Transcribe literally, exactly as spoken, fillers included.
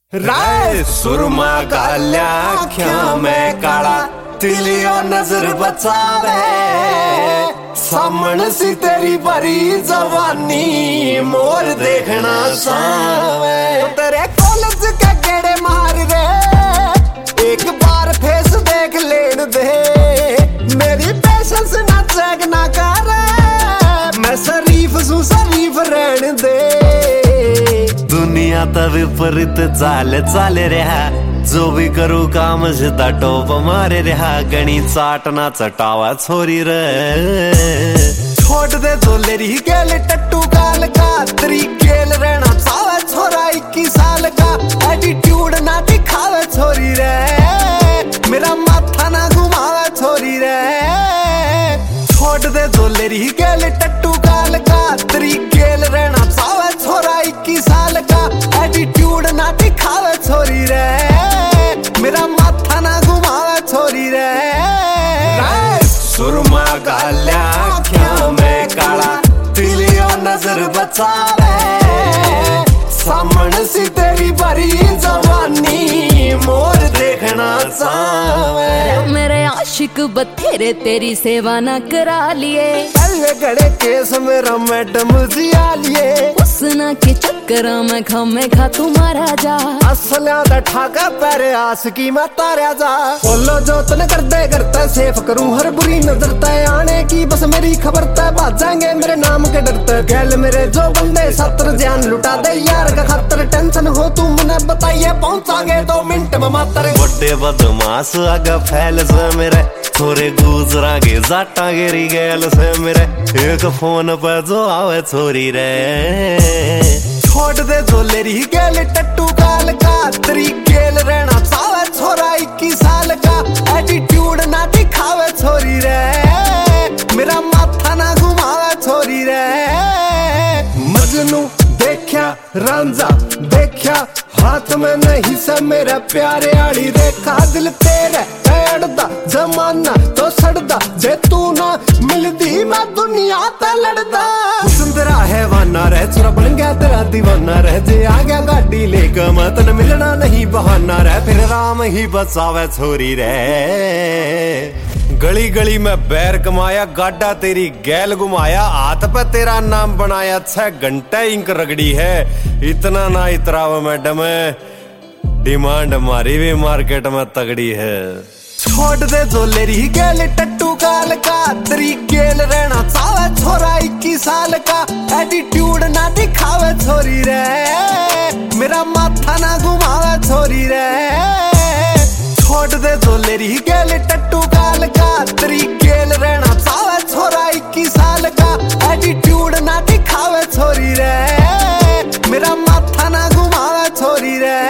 राय सुरमा गाल्या आँखों में काला तिलियो नजर बचावे, सामने सी तेरी भरी जवानी मोर देखना चावे। तेरे कॉलेज के गेड़े मार रे, एक बार फेस देख लेन दे, मेरी पेशेंस ना चेक ना कर, मैं शरीफ सू शरीफ रहने दे। दुनिया तो विपरीत चाले चाले रहा, जो भी करू काम सीधा टोप मारे रहा, गणी चाटना चटावा छोरी रे। छोड़ दे जो लेरी गेल टट्टू गाल का, तेरी गेल रहना चावे छोरा इक्कीस साल का, एटीट्यूड ना दिखावे छोरी रे, मेरा माथा ना घुमावे छोरी रे। छोड़ दे जो लेरी गेल टट्टू गाल का, तेरी गेल रहना चावे छोरा इक्कीस साल का, एटीट्यूड ना दिखावे छोरी रे, मेरा माथा ना घुमावे छोरी रे। सुरमा गाल्या आँखों में काला तिलियो नजर बचावे, सामने सी तेरी भरी जवानी मोर देखना चावे। मेरे आशिक बथेरे तेरी सेवा न करा लिए, गड़े केस मेरा मैडम जिया लिए, उसना के चक्कर में खमे खा तुम्हारा जा, असलिया दा ठाका पैरे आस की मैं तारा जा। बोलो जो तने कर दे करता सेफ करूं हर बुरी नजर तय आने की, बस मेरी खबर तय भाजेंगे मेरे नाम के डरते। गैल मेरे जो बंदे सत्र जान लुटा दे यार का खातर, टेंशन हो तू मने बताइए पहुंचागे दो मिनट में मातर। बड़े बदमाश आगे फैल से मेरे, छोरे गुजरा के जाटा गिरी गैल से मेरे, एक फोन पे जो आवे छोरी रे। छोड़ दे जो लेरी गेल टट्टू गाल का, तेरी गेल रहना चावे छोरा इक्कीस साल का, एटीट्यूड ना दिखावे छोरी रे, मेरा माथा ना घुमावे छोरी रे। मजनू देखा रांझा देखा, हाथ में नहीं से मेरा प्यारे आड़ी रेखा, दिल तेरे अड़दा जमाना तो सड़दा, जे तू ना मिलदी मैं दुनिया ते लड़दा। सुंदरा है वाना रह चुरा बन गया तेरा दीवाना रह, जे आ गया गाड़ी लेकर मैं तन मिलना नहीं बहाना रह, फिर राम ही बचावे छोरी रे। गली गली में बैर कमाया, गाड़ा तेरी गैल घुमाया, हाथ पे तेरा नाम बनाया, छह घंटे इंक रगड़ी है, इतना ना इतराव मैडम, डिमांड हमारी भी मार्केट में तगड़ी है। छोड़ दे जो लेरी गेल टट्टू गाल का, तेरी गेल रहना चावे छोरा इक्कीस साल का, एटीट्यूड ना दिखावे छोरी रे, मेरा माथा ना घुमावे छोरी रे। छोड़ दे जो लेरी गेल टट्टू गाल का, तेरी गेल रहना चावे छोरा इक्कीस साल का, एटीट्यूड ना दिखावे छोरी रे, मेरा माथा ना घुमावे छोरी रे।